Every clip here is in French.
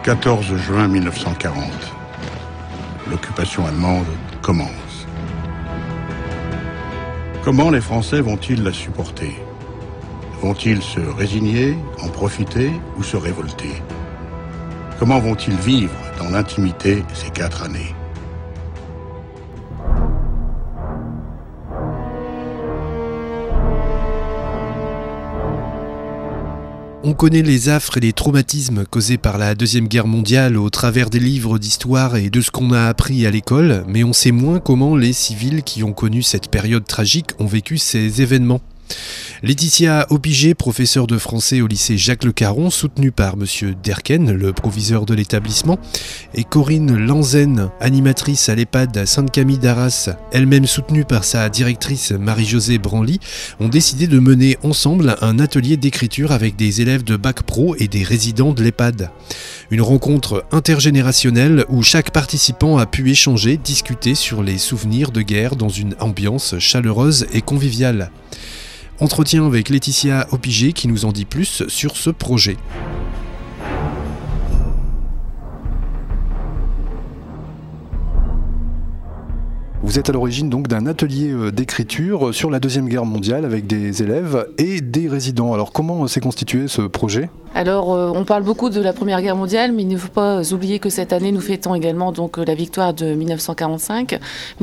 14 juin 1940. L'occupation allemande commence. Comment les Français vont-ils la supporter ? Vont-ils se résigner, en profiter ou se révolter ? Comment vont-ils vivre dans l'intimité ces 4 années ? On connaît les affres et les traumatismes causés par la Deuxième Guerre mondiale au travers des livres d'histoire et de ce qu'on a appris à l'école, mais on sait moins comment les civils qui ont connu cette période tragique ont vécu ces événements. Laetitia Opigé, professeure de français au lycée Jacques Le Caron, soutenue par M. Derken, le proviseur de l'établissement, et Corinne Lanzen, animatrice à l'EHPAD Sainte-Camille d'Arras, elle-même soutenue par sa directrice Marie-Josée Branly, ont décidé de mener ensemble un atelier d'écriture avec des élèves de Bac Pro et des résidents de l'EHPAD. Une rencontre intergénérationnelle où chaque participant a pu échanger, discuter sur les souvenirs de guerre dans une ambiance chaleureuse et conviviale. Entretien avec Laetitia Opigé qui nous en dit plus sur ce projet. Vous êtes à l'origine donc d'un atelier d'écriture sur la Deuxième Guerre mondiale avec des élèves et des résidents. Alors comment s'est constitué ce projet ? Alors, on parle beaucoup de la Première Guerre mondiale, mais il ne faut pas oublier que cette année, nous fêtons également donc la victoire de 1945.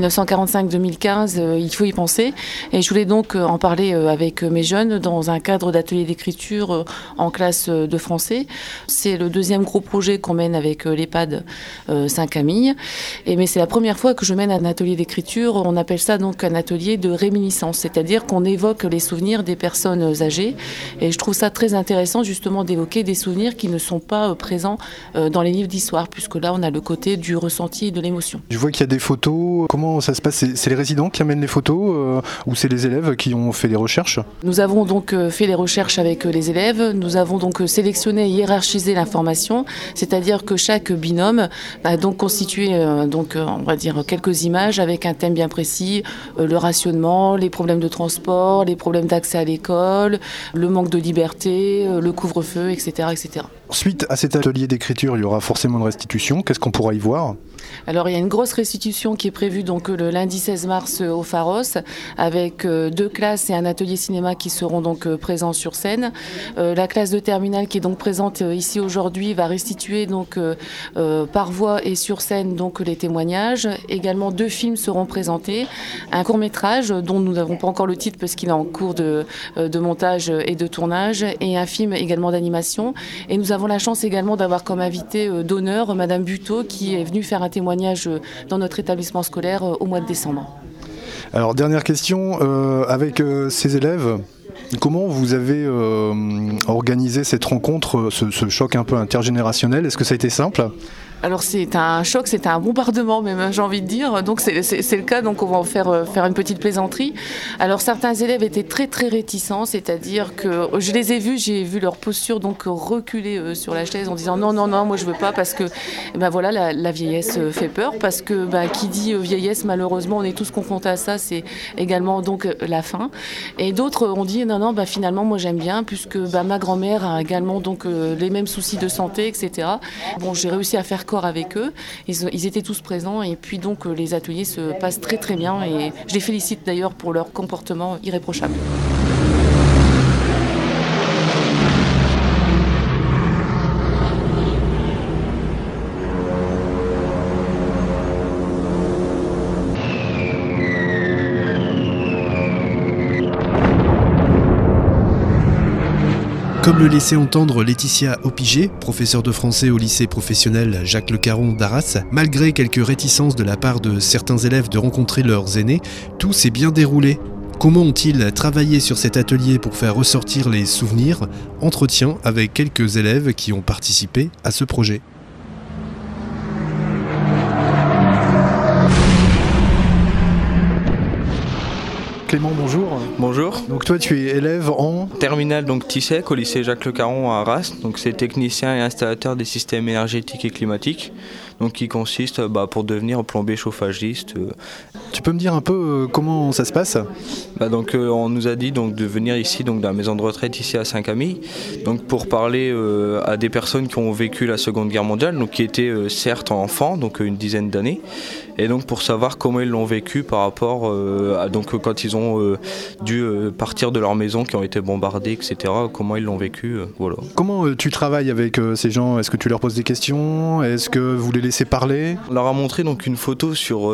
1945-2015, il faut y penser. Et je voulais donc en parler avec mes jeunes dans un cadre d'atelier d'écriture en classe de français. C'est le deuxième gros projet qu'on mène avec l'EHPAD Sainte-Camille. Mais c'est la première fois que je mène un atelier d'écriture. On appelle ça donc un atelier de réminiscence, c'est-à-dire qu'on évoque les souvenirs des personnes âgées. Et je trouve ça très intéressant justement d'évoquer des souvenirs qui ne sont pas présents dans les livres d'histoire, puisque là on a le côté du ressenti et de l'émotion. Je vois qu'il y a des photos. Comment ça se passe ? C'est les résidents qui amènent les photos ou c'est les élèves qui ont fait les recherches ? Nous avons donc fait les recherches avec les élèves. Nous avons donc sélectionné et hiérarchisé l'information, c'est-à-dire que chaque binôme a donc constitué on va dire quelques images avec un thème bien précis, le rationnement, les problèmes de transport, les problèmes d'accès à l'école, le manque de liberté, le couvre-feu, etc., etc. Suite à cet atelier d'écriture, il y aura forcément une restitution. Qu'est-ce qu'on pourra y voir ? Alors il y a une grosse restitution qui est prévue donc le lundi 16 mars au Pharos avec 2 classes et un atelier cinéma qui seront donc présents sur scène. La classe de terminale qui est donc présente ici aujourd'hui va restituer donc par voix et sur scène donc les témoignages. Également 2 films seront présentés, un court-métrage dont nous n'avons pas encore le titre parce qu'il est en cours de montage et de tournage, et un film également d'animation. Et nous avons la chance également d'avoir comme invité d'honneur Madame Buteau qui est venue faire un témoignage dans notre établissement scolaire au mois de décembre. Alors dernière question, avec ces élèves, comment vous avez organisé cette rencontre, ce choc un peu intergénérationnel ? Est-ce que ça a été simple ? Alors c'est un choc, c'est un bombardement même, j'ai envie de dire. Donc c'est le cas, donc on va en faire une petite plaisanterie. Alors certains élèves étaient très très réticents, c'est-à-dire que je les ai vus, j'ai vu leur posture donc reculer sur la chaise en disant non, moi je veux pas parce que voilà, la vieillesse fait peur, parce que qui dit vieillesse, malheureusement on est tous confrontés à ça, c'est également donc la faim. Et d'autres ont dit non, finalement moi j'aime bien puisque ma grand-mère a également donc les mêmes soucis de santé, etc. Bon, j'ai réussi à faire corps avec eux, ils étaient tous présents et puis donc les ateliers se passent très très bien et je les félicite d'ailleurs pour leur comportement irréprochable. Comme le laissait entendre Laetitia Opigé, professeure de français au lycée professionnel Jacques Le Caron d'Arras, malgré quelques réticences de la part de certains élèves de rencontrer leurs aînés, tout s'est bien déroulé. Comment ont-ils travaillé sur cet atelier pour faire ressortir les souvenirs ? Entretien avec quelques élèves qui ont participé à ce projet. Clément, bonjour. Bonjour. Donc toi tu es élève en Terminal donc TISEC au lycée Jacques Le Caron à Arras. Donc c'est technicien et installateur des systèmes énergétiques et climatiques. Donc qui consiste pour devenir plombier chauffagiste. Tu peux me dire un peu comment ça se passe ? Donc on nous a dit donc de venir ici donc dans la maison de retraite ici à Saint-Camille. Donc pour parler à des personnes qui ont vécu la Seconde Guerre mondiale, donc qui étaient certes enfants, donc une dizaine d'années. Et donc pour savoir comment ils l'ont vécu par rapport à donc quand ils ont dû partir de leur maison, qui ont été bombardées, etc. Comment ils l'ont vécu, voilà. Comment tu travailles avec ces gens ? Est-ce que tu leur poses des questions ? Est-ce que vous les laissez parler ? On leur a montré donc une photo sur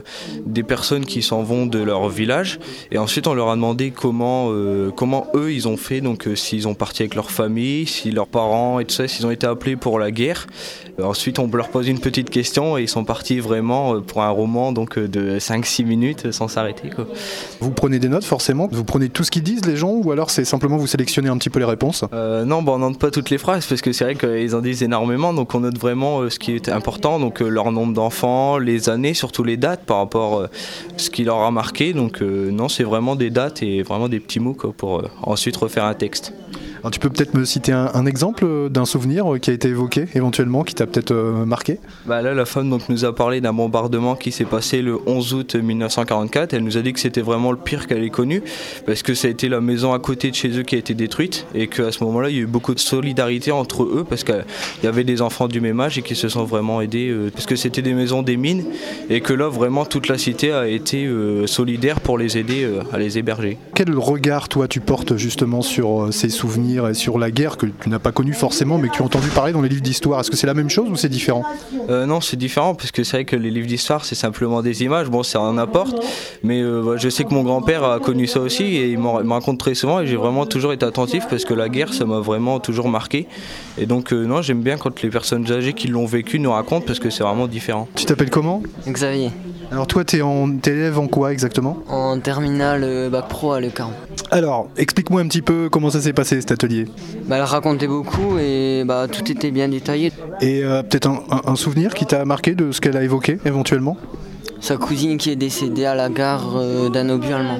des personnes qui s'en vont de leur village, et ensuite on leur a demandé comment eux ils ont fait, donc s'ils ont parti avec leur famille, si leurs parents et tout ça, s'ils ont été appelés pour la guerre. Ensuite on leur pose une petite question et ils sont partis vraiment pour un roman donc de 5-6 minutes sans s'arrêter, quoi. Vous prenez des notes forcément ? Vous prenez tout ce qu'ils disent les gens, ou alors c'est simplement vous sélectionnez un petit peu les réponses ? Non, on note pas toutes les phrases parce que c'est vrai qu'ils en disent énormément, donc on note vraiment ce qui est important, donc leur nombre d'enfants, les années, surtout les dates par rapport à ce qui leur a marqué. Donc non, c'est vraiment des dates et vraiment des petits mots, quoi, pour ensuite refaire un texte. Alors, tu peux peut-être me citer un exemple d'un souvenir qui a été évoqué éventuellement, qui t'a peut-être marqué ? Là, la femme donc, nous a parlé d'un bombardement qui s'est passé le 11 août 1944. Elle nous a dit que c'était vraiment le pire qu'elle ait connu, parce que ça a été la maison à côté de chez eux qui a été détruite, et qu'à ce moment-là, il y a eu beaucoup de solidarité entre eux, parce qu'il y avait des enfants du même âge et qui se sont vraiment aidés, parce que c'était des maisons des mines, et que là, vraiment, toute la cité a été solidaire pour les aider à les héberger. Quel regard, toi, tu portes justement sur ces souvenirs et sur la guerre que tu n'as pas connue forcément, mais que tu as entendu parler dans les livres d'histoire ? Est-ce que c'est la même chose ou c'est différent ? Non, c'est différent, parce que c'est vrai que les livres d'histoire, c'est simplement des images. Bon, ça en apporte, mais je sais que mon grand-père a connu ça aussi, et il m'en raconte très souvent, et j'ai vraiment toujours été attentif, parce que la guerre, ça m'a vraiment toujours marqué. Et donc, non, j'aime bien quand les personnes âgées qui l'ont vécu nous racontent, parce que c'est vraiment différent. Tu t'appelles comment ? Xavier. Alors toi, t'es élève en quoi exactement ? En terminale bac pro à Le Caron. Alors, explique-moi un petit peu comment ça s'est passé cet atelier. Elle racontait beaucoup et tout était bien détaillé. Et peut-être un souvenir qui t'a marqué de ce qu'elle a évoqué éventuellement ? Sa cousine qui est décédée à la gare d'un obus allemand.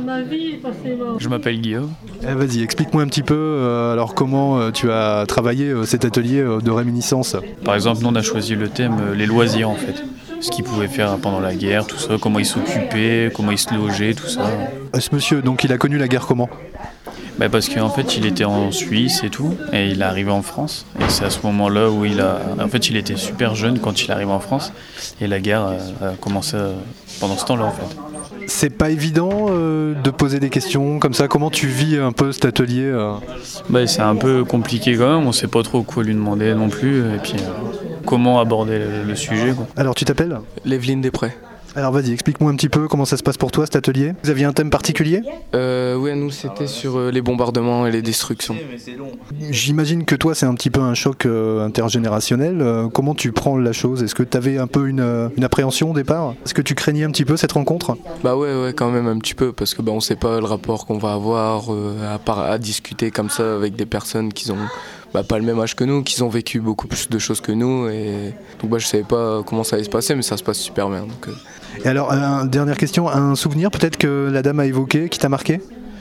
Je m'appelle Guillaume. Vas-y, explique-moi un petit peu alors comment tu as travaillé cet atelier de réminiscence. Par exemple, nous on a choisi le thème les loisirs en fait. Ce qu'ils pouvaient faire pendant la guerre, tout ça, comment ils s'occupaient, comment ils se logeaient, tout ça. Ce monsieur, donc il a connu la guerre comment ? Parce qu'en fait il était en Suisse et tout, et il est arrivé en France. Et c'est à ce moment-là où il était super jeune quand il est arrivé en France, et la guerre a commencé pendant ce temps-là en fait. C'est pas évident de poser des questions comme ça. Comment tu vis un peu cet atelier C'est un peu compliqué quand même, on sait pas trop quoi lui demander non plus, et puis comment aborder le sujet, quoi. Alors tu t'appelles ? Léveline Després. Alors vas-y, explique-moi un petit peu comment ça se passe pour toi cet atelier. Vous aviez un thème particulier ? Oui, nous c'était sur les bombardements et les destructions. J'imagine que toi c'est un petit peu un choc intergénérationnel. Comment tu prends la chose ? Est-ce que tu avais un peu une appréhension au départ ? Est-ce que tu craignais un petit peu cette rencontre ? Ouais, quand même un petit peu, parce que on sait pas le rapport qu'on va avoir à discuter comme ça avec des personnes qui ont pas le même âge que nous, qui ont vécu beaucoup plus de choses que nous, et donc je savais pas comment ça allait se passer, mais ça se passe super bien. Donc, Et alors, dernière question, un souvenir peut-être que la dame a évoqué, qui t'a marqué ?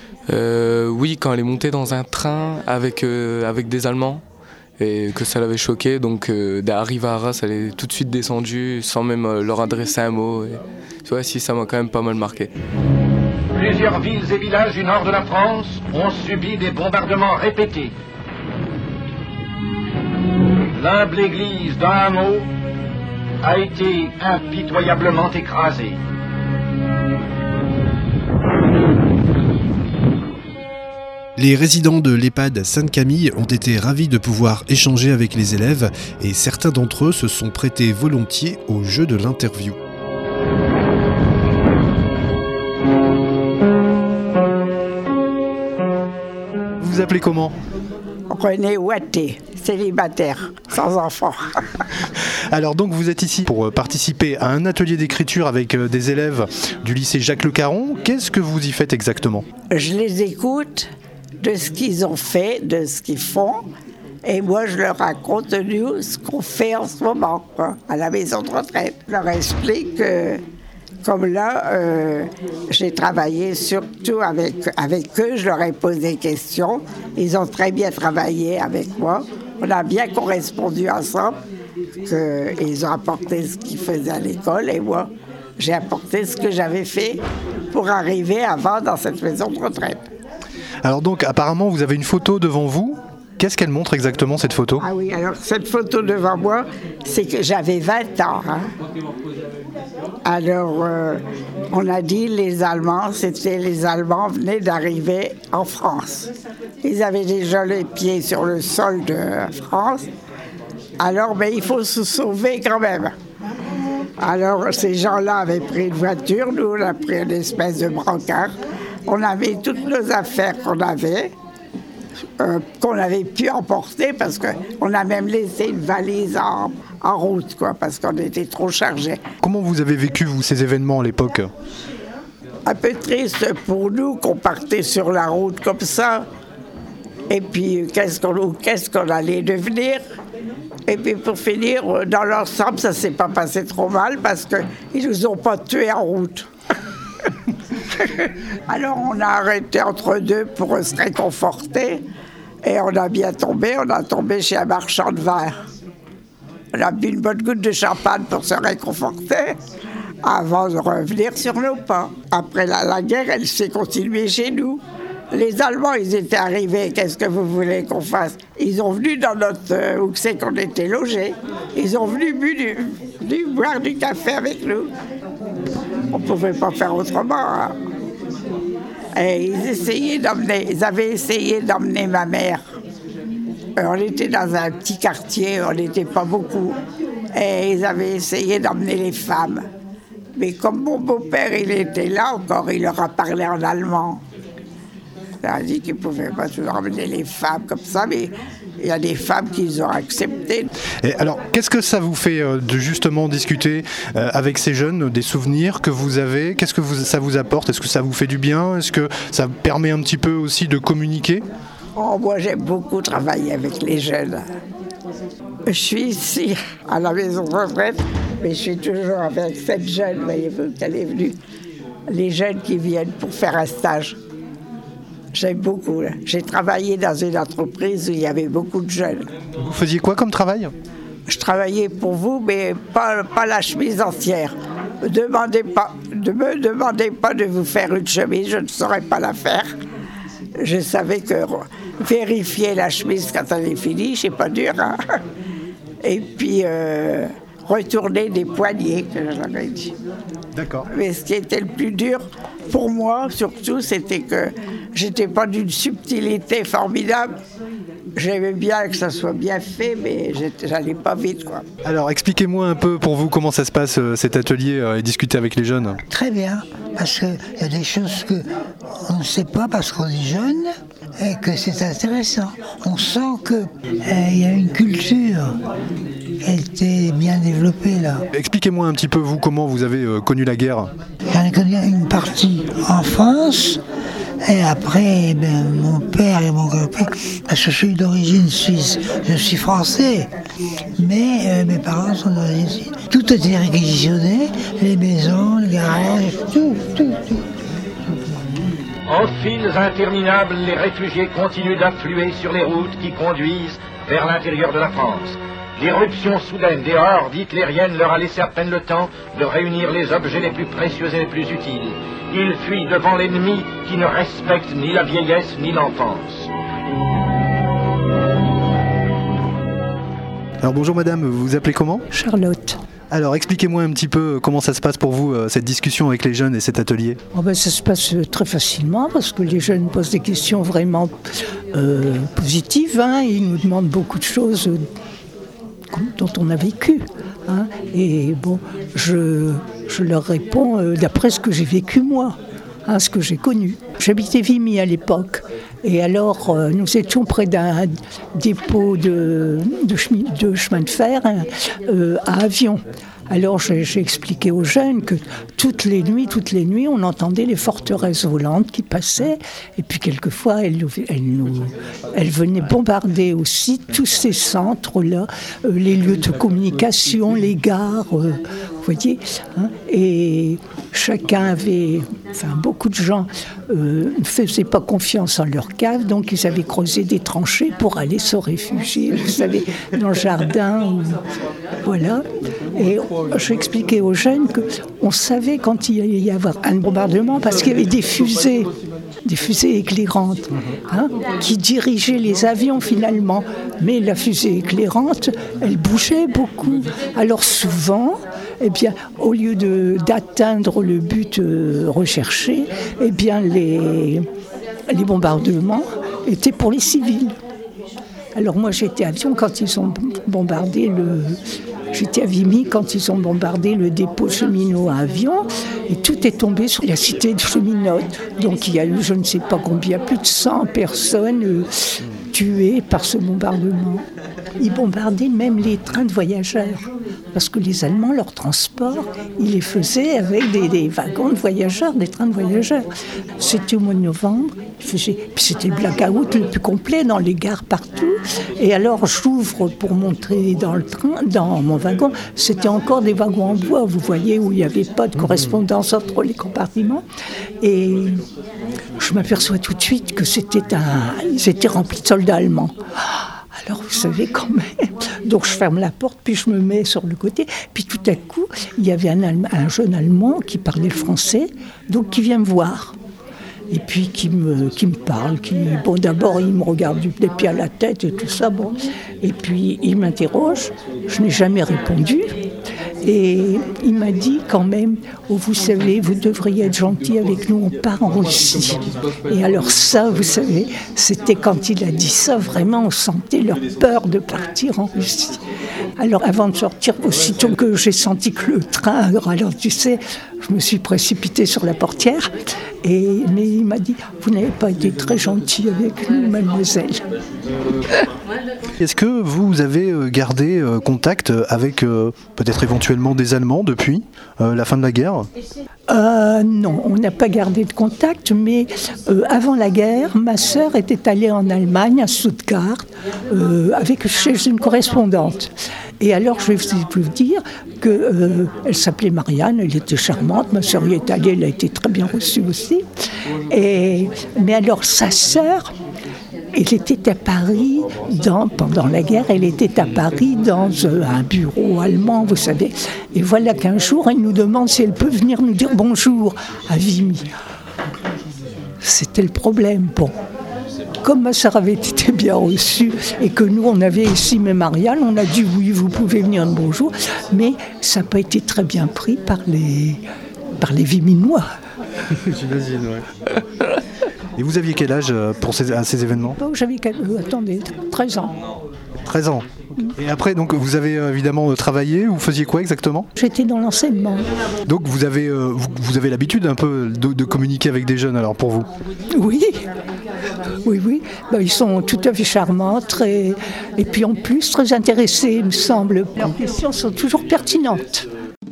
Oui, quand elle est montée dans un train avec des Allemands, et que ça l'avait choquée, donc d'arriver à Arras, elle est tout de suite descendue sans même leur adresser un mot. Et, tu vois, si ça m'a quand même pas mal marqué. Plusieurs villes et villages du nord de la France ont subi des bombardements répétés. L'humble église d'un hameau a été impitoyablement écrasée. Les résidents de l'EHPAD Sainte-Camille ont été ravis de pouvoir échanger avec les élèves, et certains d'entre eux se sont prêtés volontiers au jeu de l'interview. Vous vous appelez comment ? René Ouatté, célibataire, sans enfant. Alors donc vous êtes ici pour participer à un atelier d'écriture avec des élèves du lycée Jacques Le Caron. Qu'est-ce que vous y faites exactement ? Je les écoute de ce qu'ils ont fait, de ce qu'ils font, et moi je leur raconte nous ce qu'on fait en ce moment, à la maison de retraite. Je leur explique Comme là, j'ai travaillé surtout avec eux, je leur ai posé des questions. Ils ont très bien travaillé avec moi. On a bien correspondu ensemble. Ils ont apporté ce qu'ils faisaient à l'école et moi, j'ai apporté ce que j'avais fait pour arriver avant dans cette maison de retraite. Alors donc, apparemment, vous avez une photo devant vous. Qu'est-ce qu'elle montre exactement, cette photo ? Ah oui, alors cette photo devant moi, c'est que j'avais 20 ans. Hein. Alors, on a dit les Allemands venaient d'arriver en France. Ils avaient déjà les pieds sur le sol de France. Alors, mais il faut se sauver quand même. Alors, ces gens-là avaient pris une voiture, nous, on a pris une espèce de brancard. On avait toutes nos affaires qu'on avait pu emporter, parce qu'on a même laissé une valise en route, quoi, parce qu'on était trop chargés. Comment vous avez vécu, vous, ces événements à l'époque ? Un peu triste pour nous qu'on partait sur la route comme ça. Et puis, qu'est-ce qu'on allait devenir ? Et puis pour finir, dans l'ensemble, ça ne s'est pas passé trop mal parce qu'ils ne nous ont pas tués en route. Alors on a arrêté entre deux pour se réconforter et on a tombé chez un marchand de vin. On a bu une bonne goutte de champagne pour se réconforter avant de revenir sur nos pas. Après la guerre, elle s'est continuée chez nous. Les Allemands, ils étaient arrivés. Qu'est-ce que vous voulez qu'on fasse ? Ils ont venu dans notre... où c'est qu'on était logés. Ils ont venu boire du café avec nous. On ne pouvait pas faire autrement. Hein. Et ils avaient essayé d'emmener ma mère. On était dans un petit quartier, on n'était pas beaucoup. Et ils avaient essayé d'emmener les femmes. Mais comme mon beau-père, il était là encore, il leur a parlé en allemand. Il a dit qu'ils ne pouvaient pas toujours emmener les femmes comme ça, mais il y a des femmes qui ont accepté. Et alors, qu'est-ce que ça vous fait de justement discuter avec ces jeunes, des souvenirs que vous avez ? Qu'est-ce que ça vous apporte ? Est-ce que ça vous fait du bien ? Est-ce que ça permet un petit peu aussi de communiquer ? Oh, moi, j'aime beaucoup travailler avec les jeunes. Je suis ici, à la maison de retraite, mais je suis toujours avec cette jeune, voyez-vous, qu'elle est venue. Les jeunes qui viennent pour faire un stage. J'aime beaucoup. J'ai travaillé dans une entreprise où il y avait beaucoup de jeunes. Vous faisiez quoi comme travail ? Je travaillais pour vous, mais pas la chemise entière. Ne me demandez pas de vous faire une chemise, je ne saurais pas la faire. Je savais que vérifier la chemise quand elle est finie, c'est pas dur. Hein. Et puis retourner des poignets, que j'avais dit. D'accord. Mais ce qui était le plus dur pour moi, surtout, c'était que j'étais pas d'une subtilité formidable. J'aimais bien que ça soit bien fait, mais j'allais pas vite, quoi. Alors, expliquez-moi un peu pour vous comment ça se passe, cet atelier, et discuter avec les jeunes. Très bien, parce qu'il y a des choses qu'on ne sait pas parce qu'on est jeune et que c'est intéressant. On sent qu'il y a une culture qui a été bien développée, là. Expliquez-moi un petit peu, vous, comment vous avez connu la guerre. J'en ai connu une partie en France. Et après, mon père et mon grand-père, parce que je suis d'origine suisse, je suis français, mais mes parents sont d'origine suisse. Tout a été réquisitionné, les maisons, les garages, tout. En files interminables, les réfugiés continuent d'affluer sur les routes qui conduisent vers l'intérieur de la France. L'irruption soudaine des hordes hitlériennes leur a laissé à peine le temps de réunir les objets les plus précieux et les plus utiles. Ils fuient devant l'ennemi qui ne respecte ni la vieillesse ni l'enfance. Alors bonjour madame, vous vous appelez comment ? Charlotte. Alors expliquez-moi un petit peu comment ça se passe pour vous, cette discussion avec les jeunes et cet atelier. Ça se passe très facilement parce que les jeunes posent des questions vraiment positives. Hein. Ils nous demandent beaucoup de choses dont on a vécu. Hein. Et bon, je leur réponds d'après ce que j'ai vécu moi, hein, ce que j'ai connu. J'habitais Vimy à l'époque. Et alors, nous étions près d'un dépôt de chemin de fer à Avion. Alors j'ai expliqué aux jeunes que toutes les nuits, on entendait les forteresses volantes qui passaient, et puis quelquefois elles venaient bombarder aussi tous ces centres-là, les lieux de communication, les gares, vous voyez, hein, et chacun avait, beaucoup de gens ne faisaient pas confiance en leur cave, donc ils avaient creusé des tranchées pour aller se réfugier, vous savez, dans le jardin, voilà. Et j'expliquais aux jeunes qu'on savait quand il allait y avoir un bombardement parce qu'il y avait des fusées éclairantes, hein, qui dirigeaient les avions finalement. Mais la fusée éclairante, elle bougeait beaucoup. Alors souvent, eh bien, au lieu d'atteindre le but recherché, eh bien, les bombardements étaient pour les civils. Alors moi j'étais à Lyon quand ils ont bombardé J'étais à Vimy quand ils ont bombardé le dépôt cheminot à avion et tout est tombé sur la cité de cheminotes. Donc il y a eu je ne sais pas combien, plus de 100 personnes tuées par ce bombardement. Ils bombardaient même les trains de voyageurs. Parce que les Allemands, leur transport, ils les faisaient avec des wagons de voyageurs, des trains de voyageurs. C'était au mois de novembre, puis c'était le blackout le plus complet dans les gares partout. Et alors j'ouvre pour montrer dans le train, dans mon wagon, c'était encore des wagons en bois, vous voyez, où il n'y avait pas de correspondance entre les compartiments. Et je m'aperçois tout de suite que ils étaient remplis de soldats allemands. Alors, vous savez, quand même. Donc, je ferme la porte, puis je me mets sur le côté. Puis, tout à coup, il y avait un jeune Allemand qui parlait le français, donc qui vient me voir. Et puis, qui me parle. D'abord, il me regarde des pieds à la tête et tout ça. Bon. Et puis, il m'interroge. Je n'ai jamais répondu. Et il m'a dit quand même, vous savez, vous devriez être gentil avec nous, on part en Russie. Et alors ça, vous savez, c'était quand il a dit ça, vraiment, on sentait leur peur de partir en Russie. Alors avant de sortir, aussitôt que j'ai senti que le train ralentissait, je me suis précipitée sur la portière. Mais il m'a dit, vous n'avez pas été très gentil avec nous, mademoiselle. Est-ce que vous avez gardé contact avec peut-être éventuellement des Allemands depuis la fin de la guerre ? Non, on n'a pas gardé de contact, mais avant la guerre, ma sœur était allée en Allemagne, à Stuttgart, chez une correspondante. Et alors, je vais vous dire qu'elle s'appelait Marianne, elle était charmante, ma sœur y est allée, elle a été très bien reçue aussi. Mais alors, sa sœur, elle était à Paris, pendant la guerre, elle était à Paris dans un bureau allemand, vous savez. Et voilà qu'un jour, elle nous demande si elle peut venir nous dire bonjour à Vimy. C'était le problème. Bon, comme ma sœur avait été bien reçue et que nous, on avait estimé Marianne, on a dit oui, vous pouvez venir de bonjour. Mais ça n'a pas été très bien pris par les Viminois. J'imagine, ouais. Et vous aviez quel âge à ces événements ? J'avais 13 ans. 13 ans. Et après, donc, vous avez évidemment travaillé, vous faisiez quoi exactement ? J'étais dans l'enseignement. Donc vous avez l'habitude un peu de communiquer avec des jeunes alors pour vous ? Oui. Ils sont tout à fait charmants, et puis en plus très intéressés, il me semble. Leurs questions sont toujours pertinentes.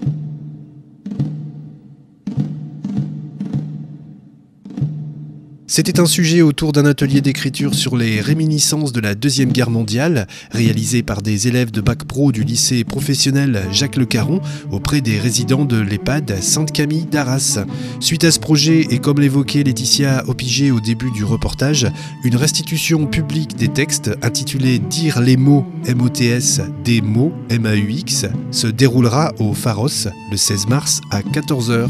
C'était un sujet autour d'un atelier d'écriture sur les réminiscences de la Deuxième Guerre mondiale, réalisé par des élèves de bac pro du lycée professionnel Jacques Le Caron, auprès des résidents de l'EHPAD Sainte-Camille d'Arras. Suite à ce projet, et comme l'évoquait Laetitia Opigé au début du reportage, une restitution publique des textes intitulée « Dire les mots MOTS, des mots MAUX » se déroulera au Pharos le 16 mars à 14h.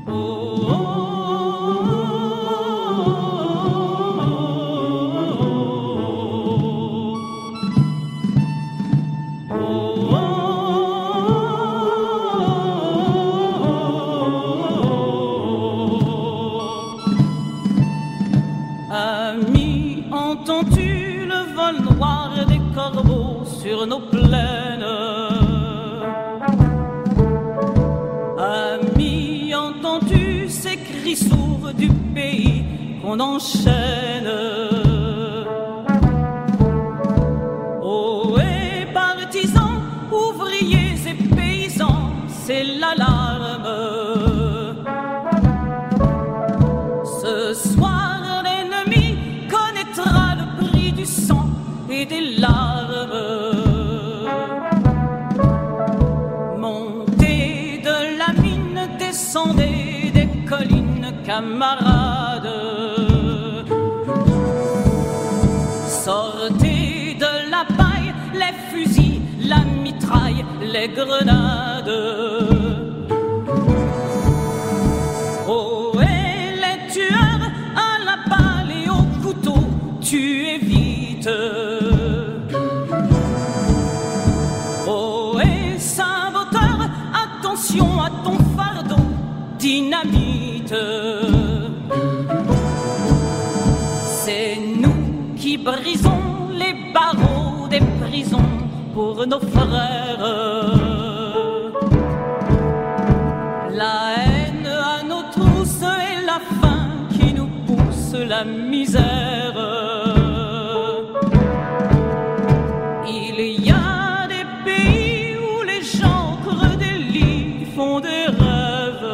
Nos plaines. Amis, entends-tu ces cris sourds du pays qu'on enchaîne? Oh, et partisans, ouvriers et paysans, camarades. Sortez de la paille, les fusils, la mitraille, les grenades. Oh, et les tueurs à la balle et au couteau, tuez vite. Oh, et saboteur, attention à ton fardeau, dynamite. C'est nous qui brisons les barreaux des prisons pour nos frères. La haine à nos trousses et la faim qui nous pousse la misère. Il y a des pays où les gens creux des lits font des rêves.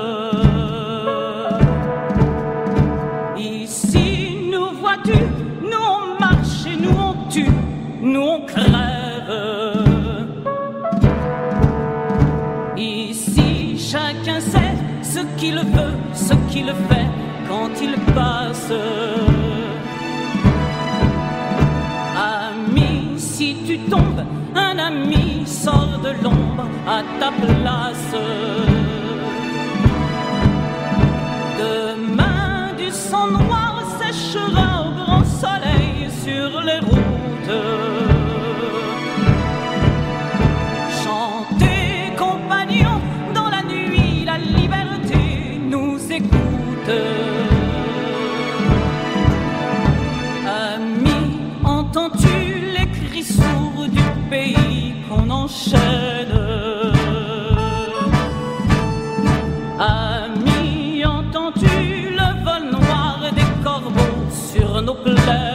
Ici, nous vois-tu, nous on marche et nous on tue, nous on crève. Ici, chacun sait ce qu'il veut, ce qu'il fait quand il passe. Ami, si tu tombes, un ami sort de l'ombre à ta place. Demain, du sang noir séchera au grand soleil sur les routes. Chantez, compagnons, dans la nuit, la liberté nous écoute. Ami, entends-tu les cris sourds du pays qu'on enchaîne? Ami, entends-tu le vol noir des corbeaux sur nos plaines?